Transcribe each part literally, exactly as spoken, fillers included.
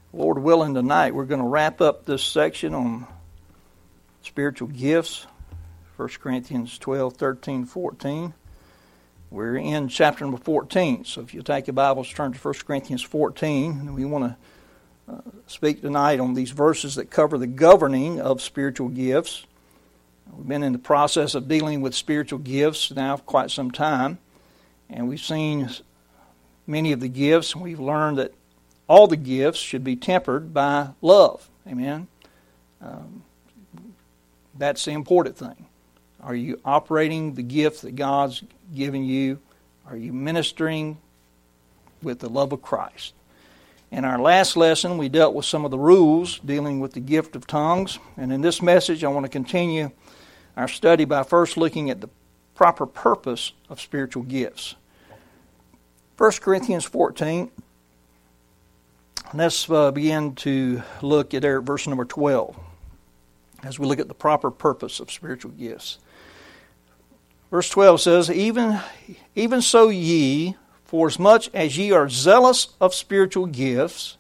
Lord willing, tonight we're going to wrap up this section on spiritual gifts, First Corinthians twelve, thirteen, fourteen. We're in chapter number fourteen, so if you take your Bibles, turn to First Corinthians fourteen, and we want to uh, speak tonight on these verses that cover the governing of spiritual gifts. We've been in the process of dealing with spiritual gifts now for quite some time, and we've seen many of the gifts, and we've learned that all the gifts should be tempered by love. Amen? Um, that's the important thing. Are you operating the gift that God's given you? Are you ministering with the love of Christ? In our last lesson, we dealt with some of the rules dealing with the gift of tongues. And in this message, I want to continue our study by first looking at the proper purpose of spiritual gifts. First Corinthians fourteen. Let's uh, begin to look at there at verse number twelve as we look at the proper purpose of spiritual gifts. Verse twelve says, Even, even so ye, forasmuch as ye are zealous of spiritual gifts,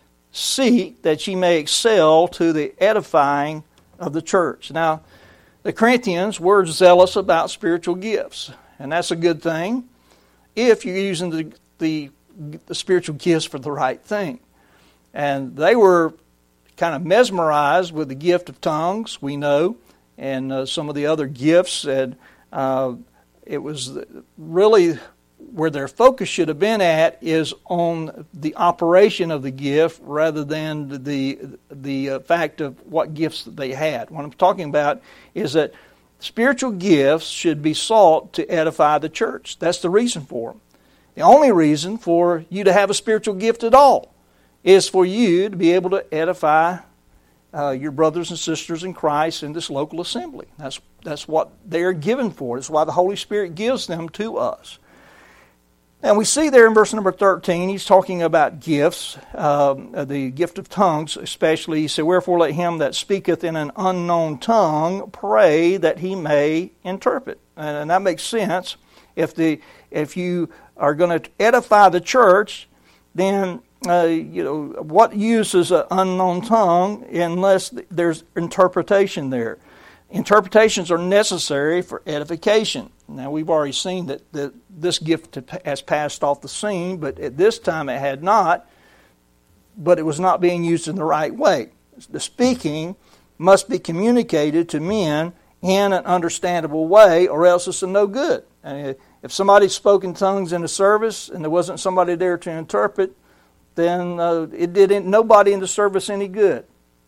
seek that ye may excel to the edifying of the church. Now, the Corinthians were zealous about spiritual gifts, and that's a good thing if you're using the, the, the spiritual gifts for the right thing. And they were kind of mesmerized with the gift of tongues, we know, and uh, some of the other gifts. And uh, it was really where their focus should have been at is on the operation of the gift rather than the the uh, fact of what gifts that they had. What I'm talking about is that spiritual gifts should be sought to edify the church. That's the reason for them. The only reason for you to have a spiritual gift at all is for you to be able to edify uh, your brothers and sisters in Christ in this local assembly. That's that's what they are given for. That's why the Holy Spirit gives them to us. And we see there in verse number thirteen, he's talking about gifts, um, the gift of tongues especially. He said, Wherefore let him that speaketh in an unknown tongue pray that he may interpret. And, and that makes sense. If the if you are going to edify the church, then Uh, you know, what use is an unknown tongue unless there's interpretation there? Interpretations are necessary for edification. Now, we've already seen that, that this gift has passed off the scene, but at this time it had not, but it was not being used in the right way. The speaking must be communicated to men in an understandable way, or else it's a no good. And if somebody spoke in tongues in a service and there wasn't somebody there to interpret, then uh, it didn't nobody in the service any good.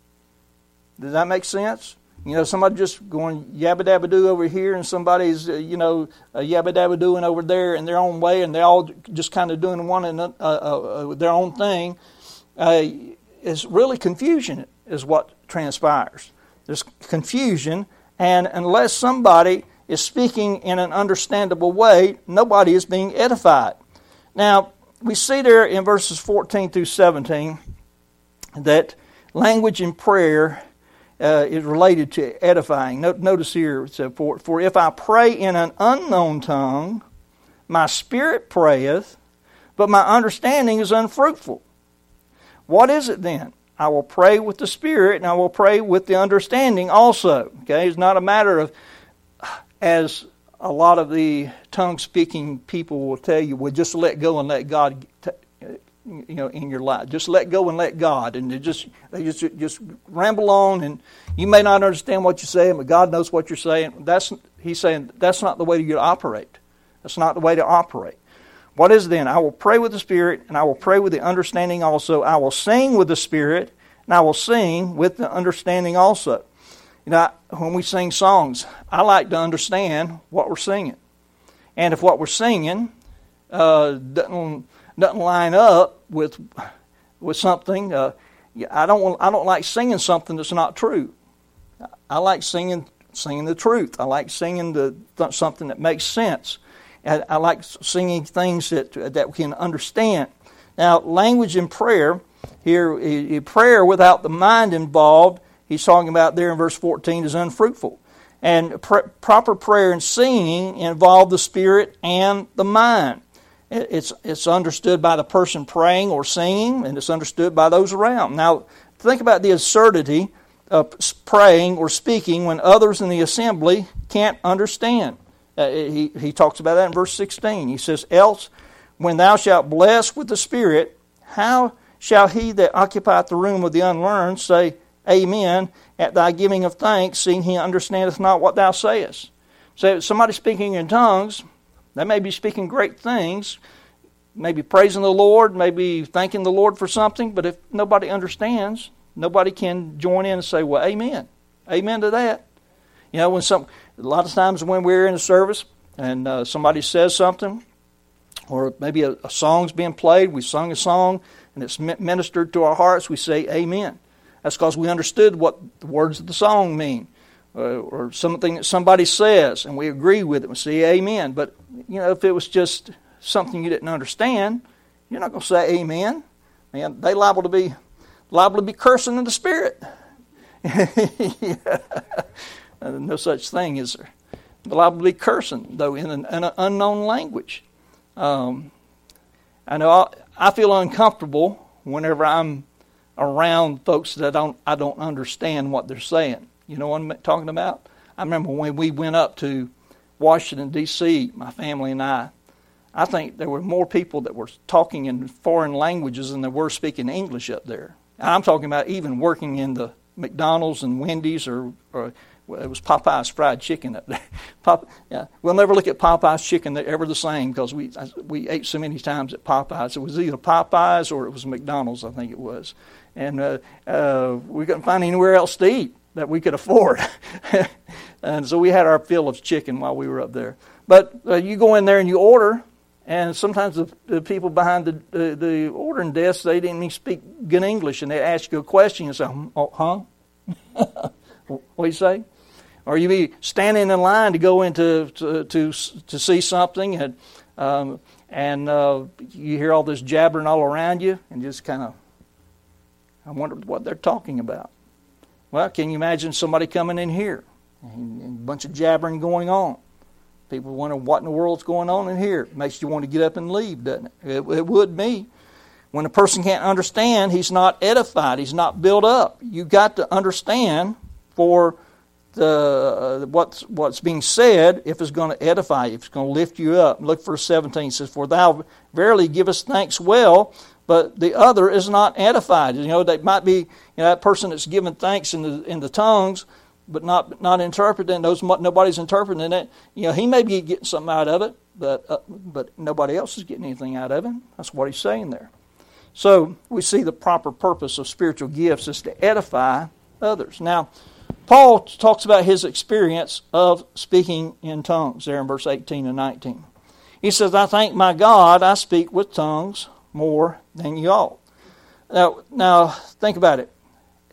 Does that make sense? You know, somebody just going yabba dabba doo over here, and somebody's uh, you know uh, yabba dabba dooing over there in their own way, and they're all just kind of doing one and uh, uh, their own thing. Uh, it's really confusion is what transpires. There's confusion, and unless somebody is speaking in an understandable way, nobody is being edified. Now, we see there in verses fourteen through seventeen that language in prayer uh, is related to edifying. Notice here, it said, for, for if I pray in an unknown tongue, my spirit prayeth, but my understanding is unfruitful. What is it then? I will pray with the spirit, and I will pray with the understanding also. Okay, it's not a matter of, as a lot of the tongue-speaking people will tell you, well, just let go and let God, t- you know, in your life. Just let go and let God, and they just they just just ramble on, and you may not understand what you're saying, but God knows what you're saying. That's He's saying that's not the way you operate. That's not the way to operate. What is then? I will pray with the Spirit, and I will pray with the understanding also. I will sing with the Spirit, and I will sing with the understanding also. You know, when we sing songs, I like to understand what we're singing. And if what we're singing uh, doesn't, doesn't line up with with something, uh, I don't want, I don't like singing something that's not true. I like singing singing the truth. I like singing the something that makes sense. I, I like singing things that that we can understand. Now, language in prayer here, prayer without the mind involved, he's talking about there in verse fourteen, is unfruitful. And pr- proper prayer and singing involve the spirit and the mind. It's, it's understood by the person praying or singing, and it's understood by those around. Now, think about the absurdity of praying or speaking when others in the assembly can't understand. Uh, he, he talks about that in verse sixteen. He says, else, when thou shalt bless with the Spirit, how shall he that occupieth the room of the unlearned say, Amen, at thy giving of thanks, seeing he understandeth not what thou sayest? So if somebody speaking in tongues, they may be speaking great things, maybe praising the Lord, maybe thanking the Lord for something, but if nobody understands, nobody can join in and say, well, amen. Amen to that. You know, when some, a lot of times when we're in a service and uh, somebody says something, or maybe a, a song's being played, we sung a song, and it's ministered to our hearts, we say amen. That's because we understood what the words of the song mean, uh, or something that somebody says, and we agree with it, we say amen. But, you know, if it was just something you didn't understand, you're not going to say amen. Man, they liable to be liable to be cursing in the spirit. Yeah. No such thing, is there? They're liable to be cursing, though, in an, in an unknown language. Um, I know I, I feel uncomfortable whenever I'm around folks that I don't I don't understand what they're saying. You know what I'm talking about? I remember when we went up to Washington, D C, my family and I, I think there were more people that were talking in foreign languages than there were speaking English up there. And I'm talking about even working in the McDonald's and Wendy's, or, or well, it was Popeye's fried chicken up there. Pop, yeah, we'll never look at Popeye's chicken. They're ever the same because we we ate so many times at Popeye's. It was either Popeye's or it was McDonald's, I think it was. And uh, uh, we couldn't find anywhere else to eat that we could afford. And so we had our fill of chicken while we were up there. But uh, you go in there and you order, and sometimes the, the people behind the, the, the ordering desk, they didn't even speak good English, and they ask you a question, and you say, oh, huh? What do you say? Or you be standing in line to go in to, to, to, to see something, and, um, and uh, you hear all this jabbering all around you, and just kind of, I wonder what they're talking about. Well, can you imagine somebody coming in here and, and a bunch of jabbering going on? People wonder what in the world's going on in here. It makes you want to get up and leave, doesn't it? It, it would me. When a person can't understand, he's not edified. He's not built up. You've got to understand for the uh, what's what's being said if it's going to edify you, if it's going to lift you up. Look, verse seventeen, it says, for thou verily givest thanks well, but the other is not edified. You know, that might be, you know, that person that's giving thanks in the in the tongues, but not not interpreting. Those nobody's interpreting it. You know, he may be getting something out of it, but uh, but nobody else is getting anything out of it. That's what he's saying there. So we see the proper purpose of spiritual gifts is to edify others. Now, Paul talks about his experience of speaking in tongues there in verse eighteen and nineteen. He says, I thank my God I speak with tongues more than you all. Now, now think about it.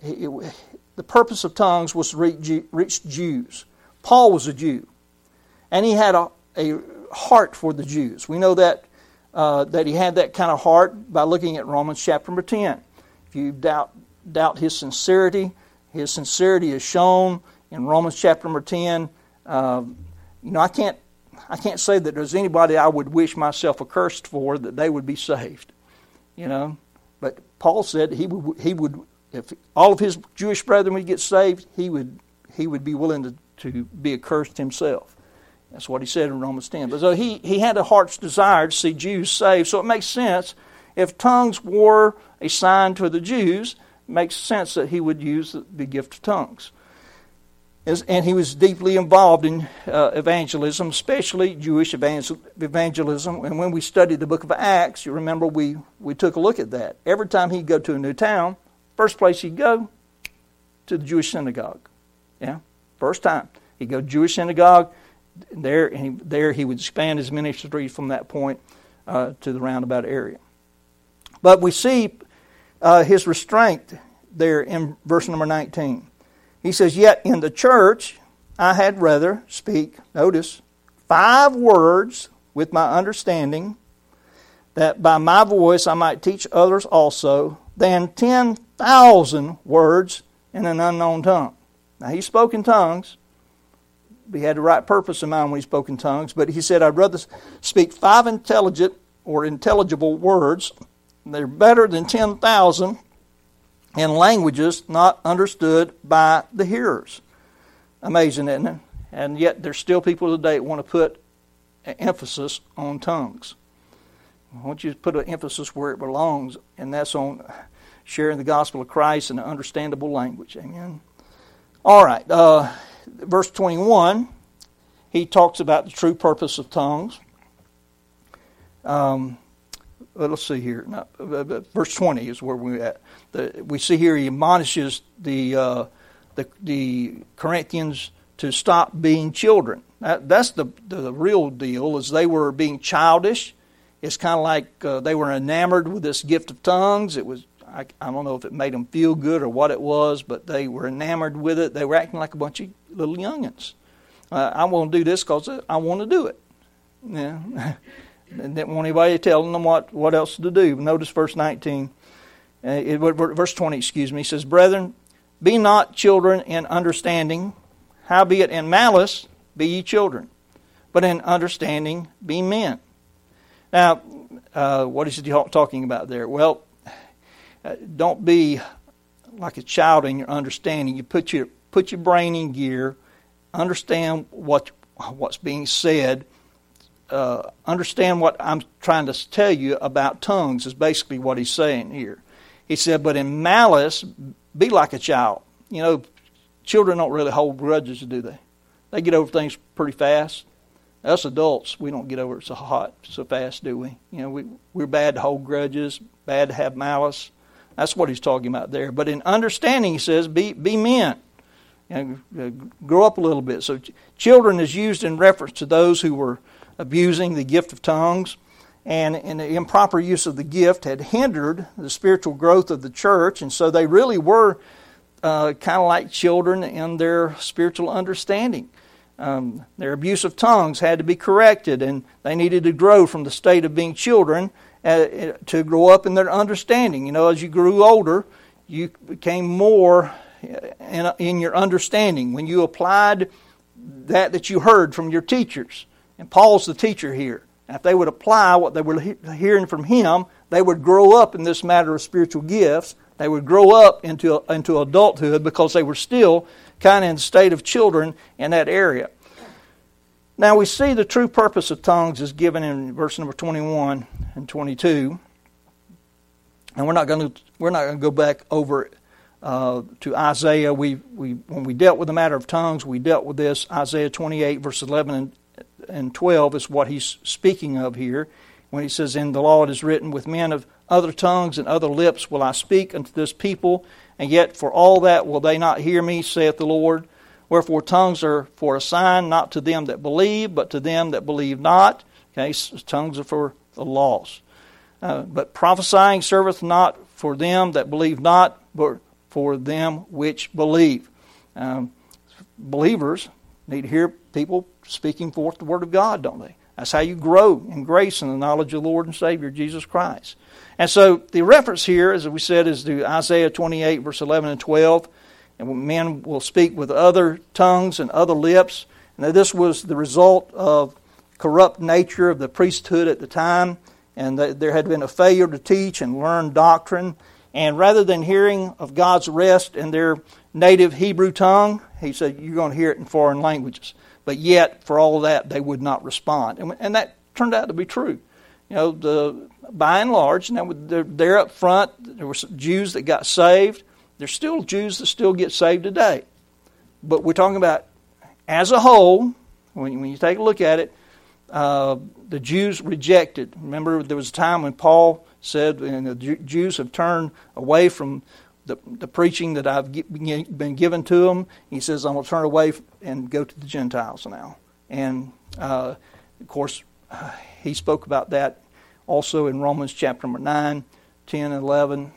The purpose of tongues was to reach, reach Jews. Paul was a Jew, and he had a, a heart for the Jews. We know that uh, that he had that kind of heart by looking at Romans chapter number ten. If you doubt doubt his sincerity, his sincerity is shown in Romans chapter number ten. Uh, you know, I can't I can't say that there's anybody I would wish myself accursed for that they would be saved. You know, but Paul said he would he would. If all of his Jewish brethren would get saved, he would he would be willing to, to be accursed himself. That's what he said in Romans ten. But so he, he had a heart's desire to see Jews saved. So it makes sense, if tongues were a sign to the Jews, it makes sense that he would use the, the gift of tongues. As, and he was deeply involved in uh, evangelism, especially Jewish evangel- evangelism. And when we studied the book of Acts, you remember we, we took a look at that. Every time he'd go to a new town, first place he'd go, to the Jewish synagogue. Yeah, first time. He'd go to Jewish synagogue, there, and he, there he would expand his ministry from that point uh, to the roundabout area. But we see uh, his restraint there in verse number nineteen. He says, yet in the church I had rather speak, notice, five words with my understanding, that by my voice I might teach others also, than ten thousand words in an unknown tongue. Now, he spoke in tongues. He had the right purpose in mind when he spoke in tongues. But he said, I'd rather speak five intelligent or intelligible words. They're better than ten thousand in languages not understood by the hearers. Amazing, isn't it? And yet there's still people today that want to put an emphasis on tongues. I want you to put an emphasis where it belongs, and that's on sharing the gospel of Christ in an understandable language. Amen. All right, uh, verse twenty-one, he talks about the true purpose of tongues. Um, well, let's see here. No, verse twenty is where we're at. The, we see here he admonishes the, uh, the the Corinthians to stop being children. That, that's the, the real deal, is they were being childish. It's kind of like uh, they were enamored with this gift of tongues. It was I, I don't know if it made them feel good or what it was, but they were enamored with it. They were acting like a bunch of little youngins. Uh, I want to do this because I want to do it. Yeah. And didn't want anybody telling them what, what else to do. Notice verse nineteen, uh, it, verse twenty, excuse me. It says, "Brethren, be not children in understanding, howbeit in malice be ye children, but in understanding be men." Now, uh, what is he talking about there? Well, uh, don't be like a child in your understanding. You put your put your brain in gear, understand what what's being said. Uh, understand what I'm trying to tell you about tongues is basically what he's saying here. He said, but in malice, be like a child. You know, children don't really hold grudges, do they? They get over things pretty fast. Us adults, we don't get over it so hot, so fast, do we? You know, we, we're bad to hold grudges, bad to have malice. That's what he's talking about there. But in understanding, he says, be, be men. You know, grow up a little bit. So children is used in reference to those who were abusing the gift of tongues, and, and the improper use of the gift had hindered the spiritual growth of the church, and so they really were uh, kind of like children in their spiritual understanding. Um, their abuse of tongues had to be corrected, and they needed to grow from the state of being children uh, to grow up in their understanding. You know, as you grew older, you became more in, in your understanding when you applied that that you heard from your teachers. And Paul's the teacher here. And if they would apply what they were he- hearing from him, they would grow up in this matter of spiritual gifts. They would grow up into into adulthood because they were still kind of in the state of children in that area. Now we see the true purpose of tongues is given in verse number twenty-one and twenty-two. And we're not going to we're not going to go back over uh, to Isaiah. We we when we dealt with the matter of tongues, we dealt with this. Isaiah twenty-eight, verse eleven and and twelve is what he's speaking of here when he says, "In the law it is written, with men of other tongues and other lips will I speak unto this people, and yet for all that will they not hear me, saith the Lord. Wherefore tongues are for a sign, not to them that believe, but to them that believe not." Okay, tongues are for the lost. Uh, "but prophesying serveth not for them that believe not, but for them which believe." Um, believers need to hear people speaking forth the Word of God, don't they? That's how you grow in grace and the knowledge of the Lord and Savior, Jesus Christ. And so the reference here, as we said, is to Isaiah twenty-eight, verse eleven and twelve. And men will speak with other tongues and other lips. And this was the result of corrupt nature of the priesthood at the time. And there had been a failure to teach and learn doctrine. And rather than hearing of God's rest in their native Hebrew tongue, he said, you're going to hear it in foreign languages. But yet, for all of that, they would not respond. And, and that turned out to be true. You know, the, by and large, now they're, they're up front. There were some Jews that got saved. There's still Jews that still get saved today. But we're talking about, as a whole, when, when you take a look at it, uh, the Jews rejected. Remember, there was a time when Paul said, and the Jews have turned away from the, the preaching that I've been given to them. He says, I'm going to turn away and go to the Gentiles now. And, uh, of course, uh, he spoke about that also in Romans chapter number nine, ten, and eleven,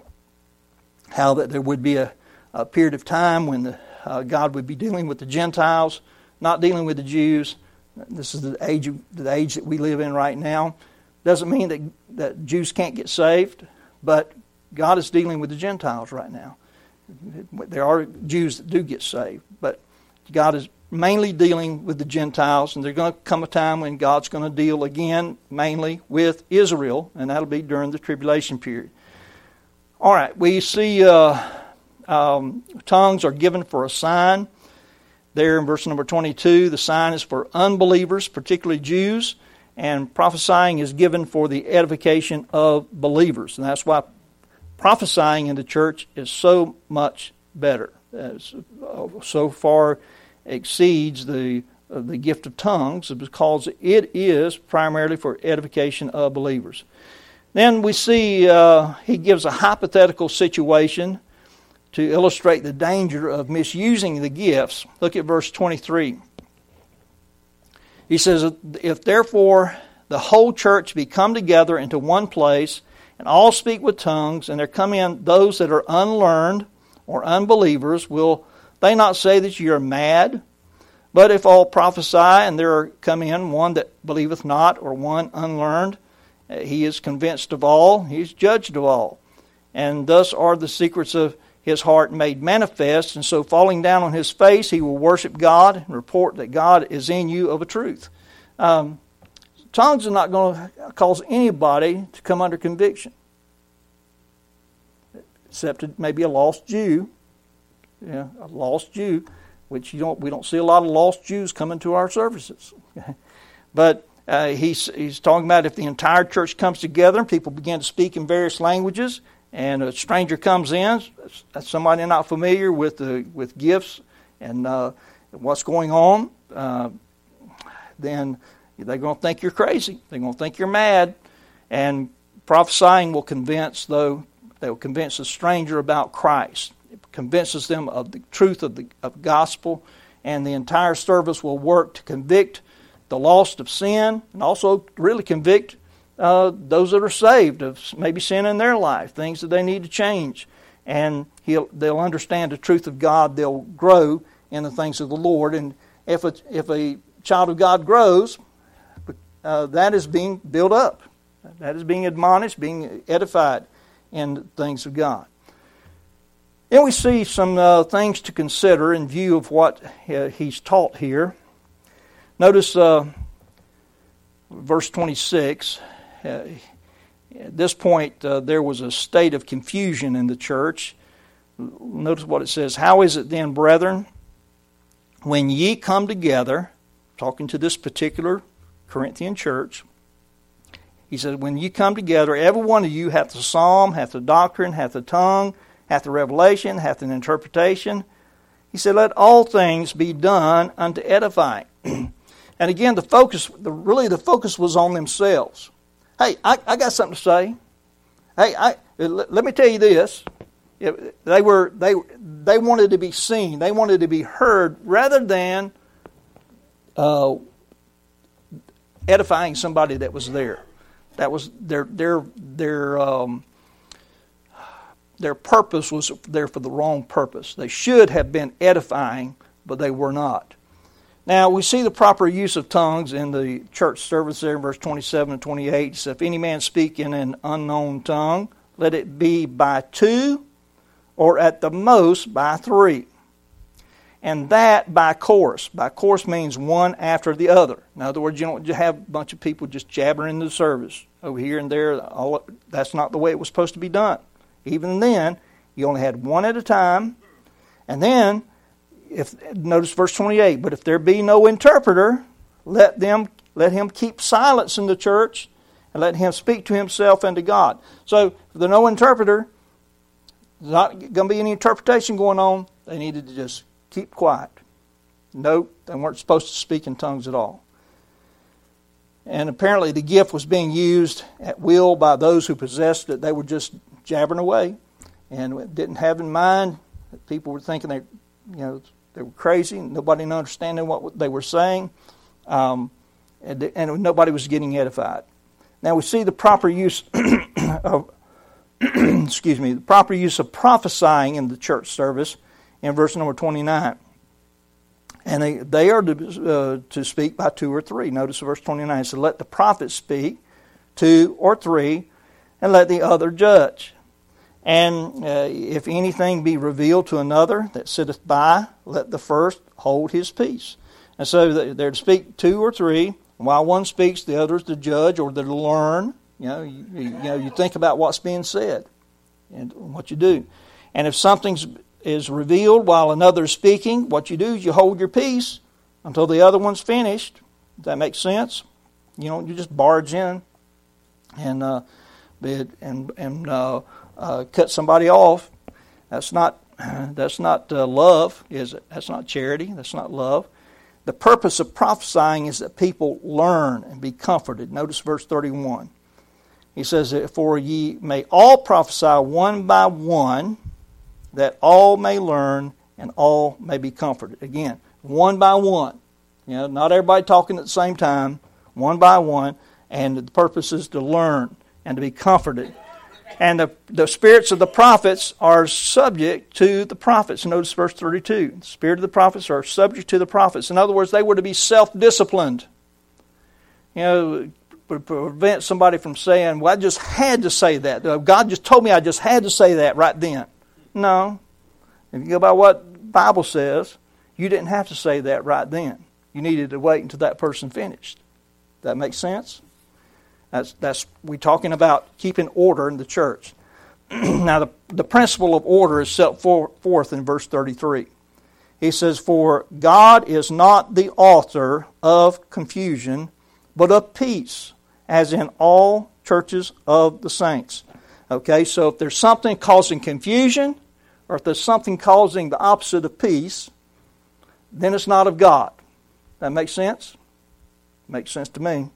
how that there would be a, a period of time when the, uh, God would be dealing with the Gentiles, not dealing with the Jews. This is the age of, the age that we live in right now. Doesn't mean that, that Jews can't get saved, but God is dealing with the Gentiles right now. There are Jews that do get saved, but God is mainly dealing with the Gentiles, and there's going to come a time when God's going to deal again mainly with Israel, and that'll be during the tribulation period. All right, we see uh, um, tongues are given for a sign. There in verse number twenty-two, the sign is for unbelievers, particularly Jews, and prophesying is given for the edification of believers. And that's why prophesying in the church is so much better. It's, uh, so far exceeds the uh, the gift of tongues because it is primarily for edification of believers. Then we see uh, he gives a hypothetical situation to illustrate the danger of misusing the gifts. Look at verse twenty-three. He says, "If therefore the whole church be come together into one place, and all speak with tongues, and there come in those that are unlearned or unbelievers, will they not say that ye are mad? But if all prophesy, and there come in one that believeth not, or one unlearned, he is convinced of all, he is judged of all. And thus are the secrets of his heart made manifest, and so falling down on his face, he will worship God and report that God is in you of a truth." Um, tongues are not going to cause anybody to come under conviction, except maybe a lost Jew, yeah, a lost Jew, which you don't. We don't see a lot of lost Jews coming to our services. But uh, he's he's talking about if the entire church comes together and people begin to speak in various languages, and a stranger comes in, somebody not familiar with the with gifts and uh, what's going on, uh, then they're going to think you're crazy. They're going to think you're mad, and prophesying will convince though they will convince the stranger about Christ. It convinces them of the truth of the of gospel, and the entire service will work to convict the lost of sin, and also really convict Uh, those that are saved of maybe sin in their life, things that they need to change. And he'll, they'll understand the truth of God. They'll grow in the things of the Lord. And if a, if a child of God grows, uh, that is being built up. That is being admonished, being edified in the things of God. Then we see some uh, things to consider in view of what uh, he's taught here. Notice uh, verse twenty-six. Uh, at this point, uh, there was a state of confusion in the church. Notice what it says. "How is it then, brethren, when ye come together," talking to this particular Corinthian church, he said, "when ye come together, every one of you hath a psalm, hath a doctrine, hath a tongue, hath a revelation, hath an interpretation." He said, "Let all things be done unto edifying." And again, the focus, the, really the focus was on themselves. Hey, I, I got something to say. Hey, I, let me tell you this. They were they they wanted to be seen. They wanted to be heard rather than uh, edifying somebody that was there. That was their their their um, their purpose was there for the wrong purpose. They should have been edifying, but they were not. Now, we see the proper use of tongues in the church service there in verse twenty-seven and twenty-eight. It says, "If any man speak in an unknown tongue, let it be by two, or at the most by three. And that by course." By course means one after the other. In other words, you don't have a bunch of people just jabbering into the service over here and there. All, that's not the way it was supposed to be done. Even then, you only had one at a time. And then, If notice verse twenty-eight, "But if there be no interpreter, let them let him keep silence in the church, and let him speak to himself and to God." So, if there's no interpreter, there's not going to be any interpretation going on. They needed to just keep quiet. No, they weren't supposed to speak in tongues at all. And apparently, the gift was being used at will by those who possessed it. They were just jabbering away, and didn't have in mind that people were thinking they, you know. They were crazy. Nobody understanding what they were saying. Um, and, and nobody was getting edified. Now we see the proper use of, excuse me, the proper use of prophesying in the church service in verse number twenty-nine. And they, they are to, uh, to speak by two or three. Notice verse twenty-nine. So let the prophet speak, two or three, and let the other judge. And uh, if anything be revealed to another that sitteth by, let the first hold his peace. And so they're to speak two or three. While one speaks, the other is to judge or to learn. You know, you, you know, you think about what's being said and what you do. And if something is revealed while another is speaking, what you do is you hold your peace until the other one's finished. Does that make sense? You don't you just barge in and uh, and and uh, uh, cut somebody off. That's not that's not uh, love, is it? That's not charity. That's not love. The purpose of prophesying is that people learn and be comforted. Notice verse thirty-one. He says, "For ye may all prophesy one by one, that all may learn and all may be comforted." Again, one by one. You know, not everybody talking at the same time. One by one. And the purpose is to learn and to be comforted. And the, the spirits of the prophets are subject to the prophets. Notice verse thirty-two. The spirit of the prophets are subject to the prophets. In other words, they were to be self-disciplined. You know, to prevent somebody from saying, well, I just had to say that. God just told me I just had to say that right then. No. If you go by what the Bible says, you didn't have to say that right then. You needed to wait until that person finished. That makes sense? That's that's we're talking about keeping order in the church. Now, the, the principle of order is set for, forth in verse thirty-three. He says, "For God is not the author of confusion, but of peace, as in all churches of the saints." Okay, so if there's something causing confusion, or if there's something causing the opposite of peace, then it's not of God. That makes sense? Makes sense to me.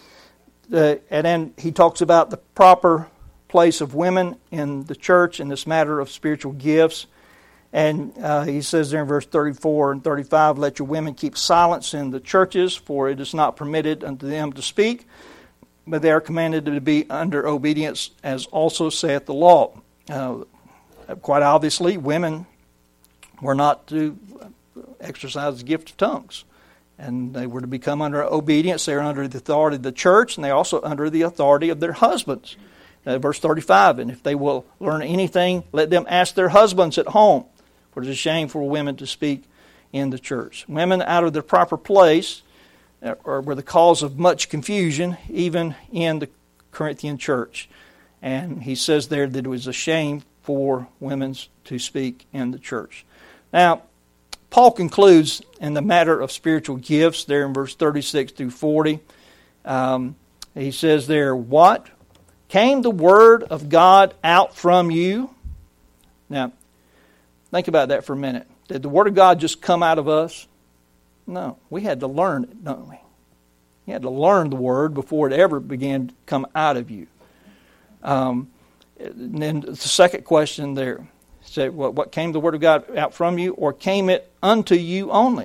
Uh, and then he talks about the proper place of women in the church in this matter of spiritual gifts. And uh, he says there in verse thirty-four and thirty-five, "Let your women keep silence in the churches, for it is not permitted unto them to speak, but they are commanded to be under obedience, as also saith the law." Uh, quite obviously, women were not to exercise the gift of tongues. And they were to become under obedience. They are under the authority of the church, and they are also under the authority of their husbands. Uh, verse thirty-five, "And if they will learn anything, let them ask their husbands at home, for it is a shame for women to speak in the church." Women out of their proper place uh, were the cause of much confusion, even in the Corinthian church. And he says there that it was a shame for women to speak in the church. Now, Paul concludes in the matter of spiritual gifts there in verse thirty-six through forty. Um, he says there, "What? Came the word of God out from you?" Now, think about that for a minute. Did the word of God just come out of us? No. We had to learn it, don't we? You had to learn the word before it ever began to come out of you. Um, and then the second question there. Say, what, what came the word of God out from you, or came it unto you only?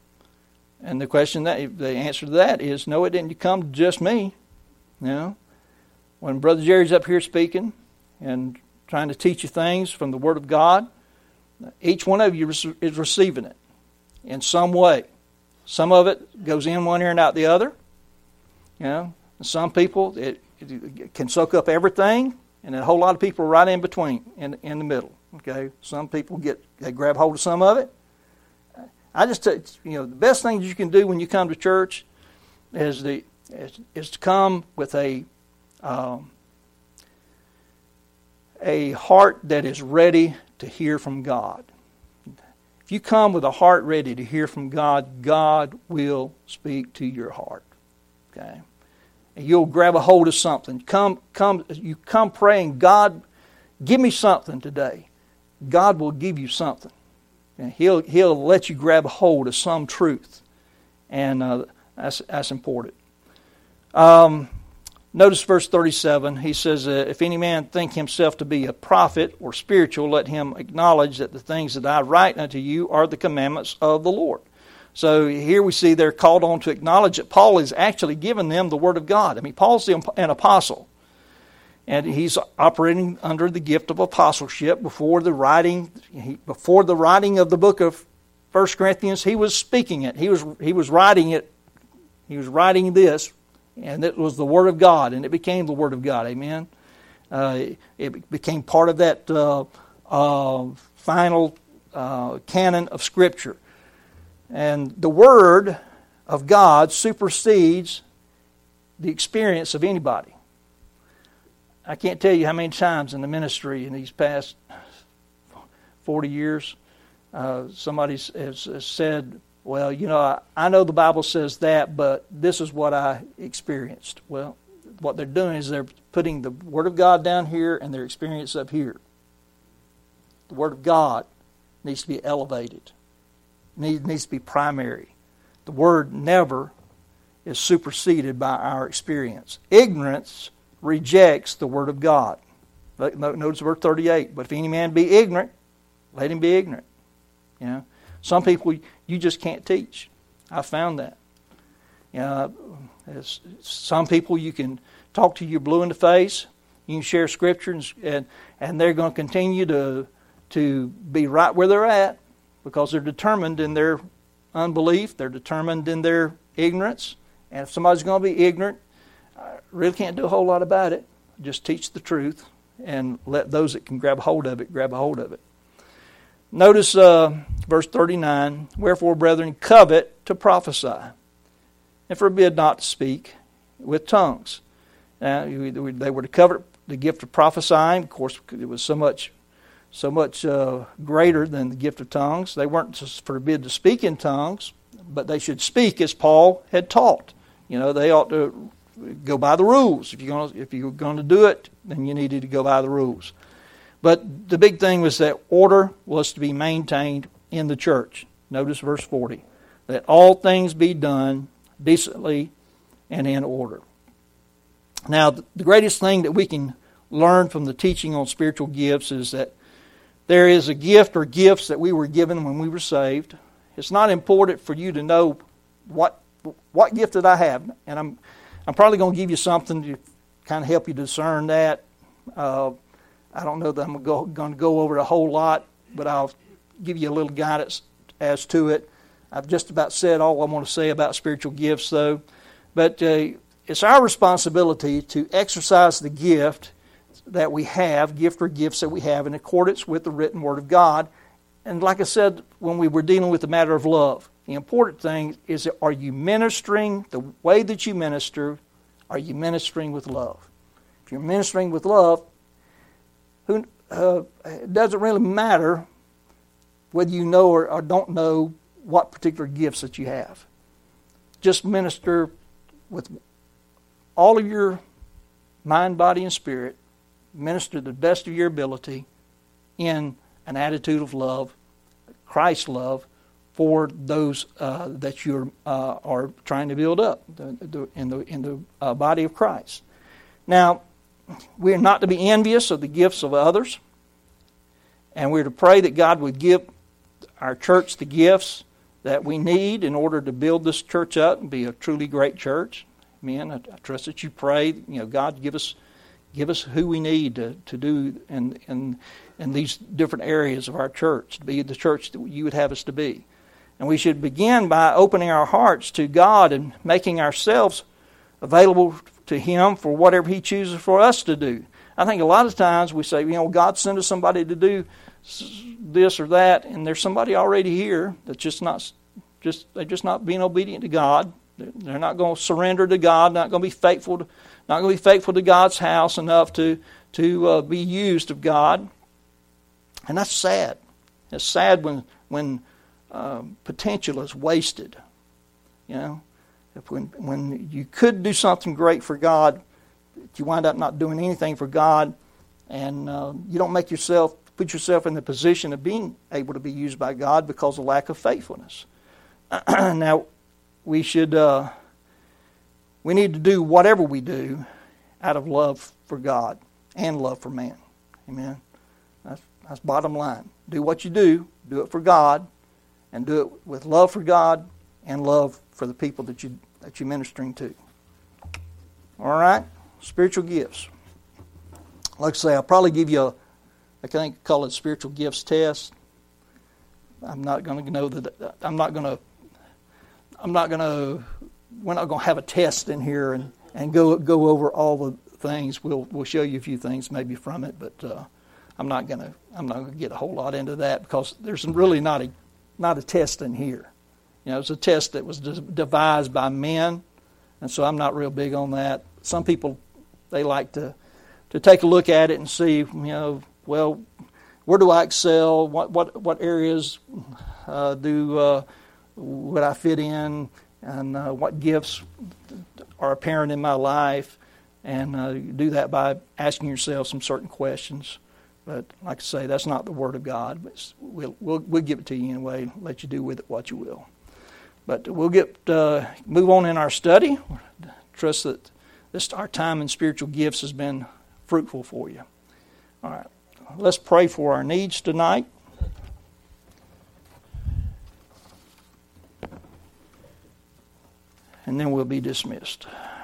And the question that the answer to that is no, it didn't come to just me. You know, when Brother Jerry's up here speaking and trying to teach you things from the Word of God, each one of you is receiving it in some way. Some of it goes in one ear and out the other. You know, some people it, it can soak up everything, and a whole lot of people are right in between, in in the middle. Okay, some people get they grab hold of some of it. I just you know the best thing you can do when you come to church is the is, is to come with a um, a heart that is ready to hear from God. If you come with a heart ready to hear from God, God will speak to your heart. Okay, and you'll grab a hold of something. Come, come, you come praying, God, give me something today. God will give you something. And he'll He'll let you grab a hold of some truth, and uh, that's that's important. Um, notice verse thirty-seven. He says, uh, "If any man think himself to be a prophet or spiritual, let him acknowledge that the things that I write unto you are the commandments of the Lord." So here we see they're called on to acknowledge that Paul is actually giving them the Word of God. I mean, Paul's an apostle. And he's operating under the gift of apostleship. Before the writing, he, before the writing of the book of First Corinthians, he was speaking it. He was he was writing it. He was writing this, and it was the Word of God, and it became the Word of God. Amen. Uh, it became part of that uh, uh, final uh, canon of Scripture. And the Word of God supersedes the experience of anybody. I can't tell you how many times in the ministry in these past forty years, uh, somebody has, has said, well, you know, I, I know the Bible says that, but this is what I experienced. Well, what they're doing is they're putting the Word of God down here and their experience up here. The Word of God needs to be elevated. It needs to be primary. The Word never is superseded by our experience. Ignorance rejects the Word of God. Notice verse thirty-eight. But if any man be ignorant, let him be ignorant. You know, some people you just can't teach. I found that. You know, as some people you can talk to you blue in the face. You can share Scripture, and and, and they're going to continue to to be right where they're at because they're determined in their unbelief. They're determined in their ignorance. And if somebody's going to be ignorant, I really can't do a whole lot about it. Just teach the truth and let those that can grab a hold of it grab a hold of it. Notice uh, verse thirty-nine, wherefore, brethren, covet to prophesy, and forbid not to speak with tongues. Now, they were to covet the gift of prophesying. Of course, it was so much so much uh, greater than the gift of tongues. They weren't forbid to speak in tongues, but they should speak as Paul had taught. You know, they ought to go by the rules. If you're going to, if you're going to do it, then you needed to go by the rules. But the big thing was that order was to be maintained in the church. Notice verse forty. That all things be done decently and in order. Now, the greatest thing that we can learn from the teaching on spiritual gifts is that there is a gift or gifts that we were given when we were saved. It's not important for you to know what what gift did I have. And I'm I'm probably going to give you something to kind of help you discern that. Uh, I don't know that I'm going to go over it a whole lot, but I'll give you a little guidance as to it. I've just about said all I want to say about spiritual gifts, though. But uh, it's our responsibility to exercise the gift that we have, gift or gifts that we have, in accordance with the written Word of God. And like I said, when we were dealing with the matter of love, the important thing is, that are you ministering the way that you minister? Are you ministering with love? If you're ministering with love, who uh, it doesn't really matter whether you know or, or don't know what particular gifts that you have. Just minister with all of your mind, body, and spirit. Minister to the best of your ability in an attitude of love, Christ's love, for those uh, that you uh, are trying to build up in the in the uh, body of Christ. Now, we are not to be envious of the gifts of others, and we're to pray that God would give our church the gifts that we need in order to build this church up and be a truly great church. Amen. I, I trust that you pray. You know, God, give us give us who we need to, to do in in in these different areas of our church, to be the church that you would have us to be. And we should begin by opening our hearts to God and making ourselves available to Him for whatever He chooses for us to do. I think a lot of times we say, you know, God sent us somebody to do this or that, and there's somebody already here that's just not, just they're just not being obedient to God. They're not going to surrender to God. Not going to be faithful. To, not going to be faithful to God's house enough to to uh, be used of God. And that's sad. It's sad when when uh, potential is wasted. You know, if when when you could do something great for God, you wind up not doing anything for God, and uh, you don't make yourself put yourself in the position of being able to be used by God because of lack of faithfulness. Now, we should uh, we need to do whatever we do out of love for God and love for man. Amen. That's that's bottom line. Do what you do, do it for God, and do it with love for God and love for the people that you that you're ministering to. All right, spiritual gifts. Like I say, I'll probably give you a, I think call it spiritual gifts test. I'm not going to know that. I'm not going to. I'm not going to. We're not going to have a test in here and, and go go over all the things. We'll we'll show you a few things maybe from it, but uh, I'm not gonna I'm not gonna get a whole lot into that because there's really not a not a test in here. You know, it's a test that was de- devised by men, and so I'm not real big on that. Some people, they like to to take a look at it and see, you know, well, where do I excel? What what what areas uh, do uh, would I fit in? And uh, what gifts are apparent in my life? And uh, you do that by asking yourself some certain questions. But like I say, that's not the Word of God. But we'll, we'll, we'll give it to you anyway, let you do with it what you will. But we'll get uh, move on in our study. Trust that this our time in spiritual gifts has been fruitful for you. All right. Let's pray for our needs tonight. And then we'll be dismissed.